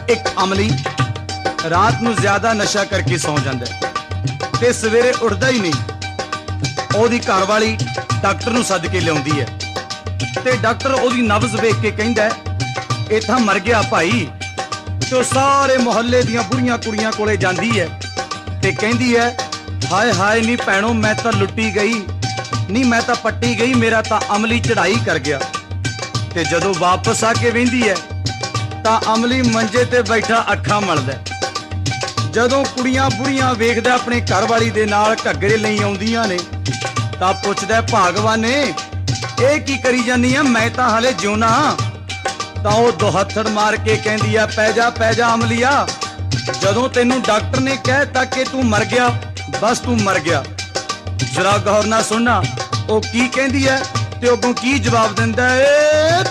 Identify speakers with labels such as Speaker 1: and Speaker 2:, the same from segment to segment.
Speaker 1: एक अमली रात नूं ज्यादा नशा करके सौ जांदा ते सवेरे उठदा ही नहीं। ओहदी घरवाली डॉक्टर नूं सद के लिआउंदी है ते डॉक्टर ओहदी नब्ज वेख के कहंदा है इत्थां मर गया भाई। ते सारे मुहल्ले दियां बुढ़ियां कुड़ियां कोले जांदी है ते कहंदी है हाय हाय नी भैणो मैं तां लुट्टी गई नी, मैं तां पट्टी गई, मेरा तां अमली चढ़ाई कर गया। ते जदों वापस आके वेंदी है तां अमली मंजे ते बैठा अखां मलदा। जदों कुड़ियां बुढ़ियां वेखदा अपने घरवाली दे नाल घग्गरे लई आउंदियां ने तां पुछदा भागवाने ਇਹ ਕੀ करी जानी है, मैं तां हले जिउना। तां ओह दोहत्थड़ मार के कहंदी है पै जा अमलिया, जदों तैनूं डॉक्टर ने कहता कि तू मर गया बस तू मर गया। जरा गौर नाल सुनना ओह की कहंदी है ते अगों की जवाब दिंदा है।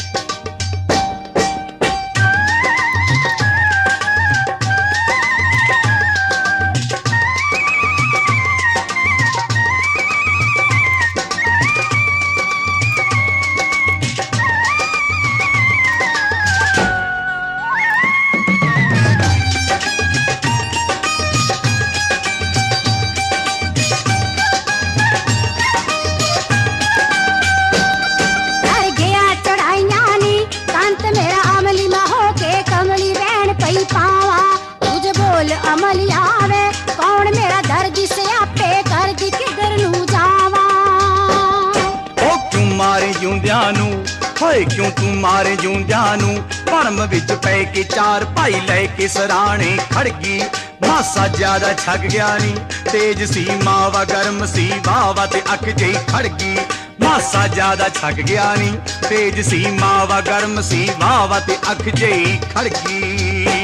Speaker 1: हाय क्यों तू मारे जूंदियां नूं, भरम विच पै के चार भाई लैके सराणे खड़ गई। मासा ज्यादा छक गया नी, तेज सी मावा गर्म सी वावा ते अख जई खड़ गई। मासा ज्यादा छक गया नी, तेज सी मावा गर्म सी वावा ते अख जई खड़ गई।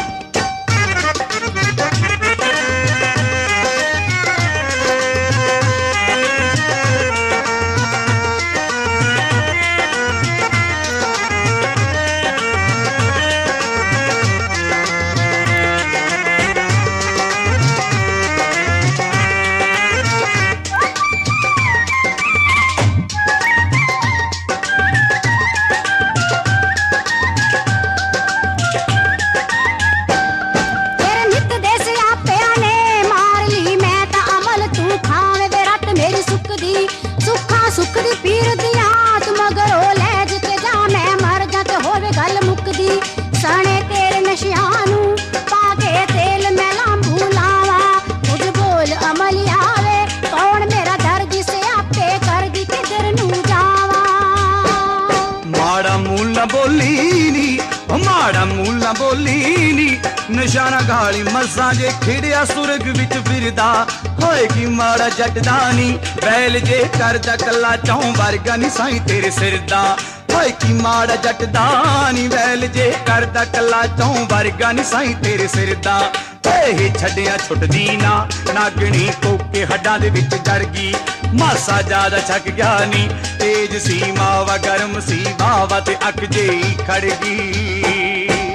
Speaker 1: माड़ा मूल ना बोली नी, निशाना गाली मसा जे खिड़िया सुरग विच फिरदा। होए की माड़ा जटदा नी, बैल जे करदा कला चौं वर्गा नी साईं तेरे सिर दा। होए की माड़ा जटदा नी, बैल जे करदा कला चौं वर्गा नी साईं तेरे सिर दा। हे छड्डिया छुटदी ना, नागणी कोके हड्डां दे विच जड़ गई। मासा ज्यादा छक गया नी, तेज सी मावा गर्म सी वावा ते अख जेई खड़ गई।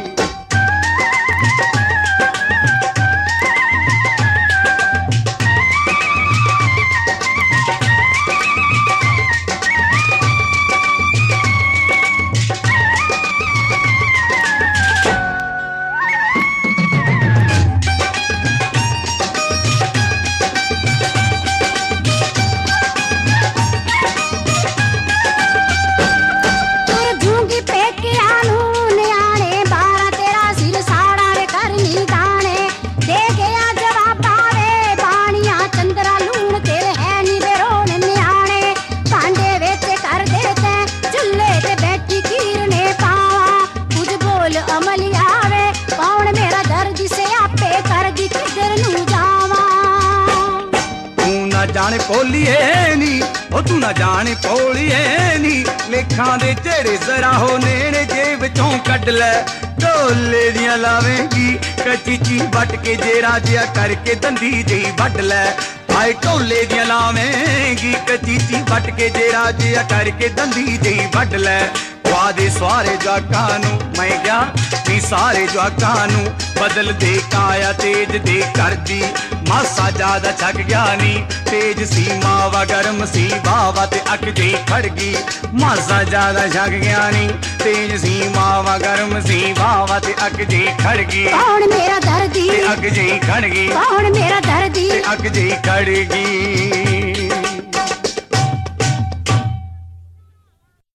Speaker 1: जाने पोलिए नी ओ तू ना जाने पोलिए नी, लेखां दे चेहरे जरा हो नेड़े जेब चों कड लै। ढोले दियां लावेंगी कच्ची ची बट के जेरा जिया करके दंदी जई वड लै। हाय ढोले दियां लावेंगी कच्ची ची बट के जेरा जिया करके दंदी जई वड लै। वादे सारे जवाकां नूं मैं गया नी, सारे जवाकां नूं बदल दे काया तेज दे कर दी। ਮਾਸਾ ਜ਼ਿਆਦਾ ਛੱਕ ਗਿਆ ਨੀ ਤੇਜ ਸੀ ਮਾਵਾ ਗਰਮ ਸੀ ਬਾਵਾ ਤੇ ਅੱਖ ਜਿਹੀ ਖੜ ਗਈ ਮਾਸਾ ਜ਼ਿਆਦਾ ਛੱਕ ਗਿਆ ਨੀ ਤੇਜ ਸੀ ਮਾਵਾ ਗਰਮ ਸੀ ਬਾਵਾ ਤੇ ਅੱਖ ਜਿਹੀ ਖੜ ਗਈ
Speaker 2: ਕੌਣ ਮੇਰਾ ਦਰਦੀ
Speaker 1: ਤੇ ਅੱਖ ਜਿਹੀ ਖੜ ਗਈ
Speaker 2: ਕੌਣ ਮੇਰਾ ਦਰਦੀ
Speaker 1: ਤੇ ਅੱਖ ਜਿਹੀ ਖੜ ਗਈ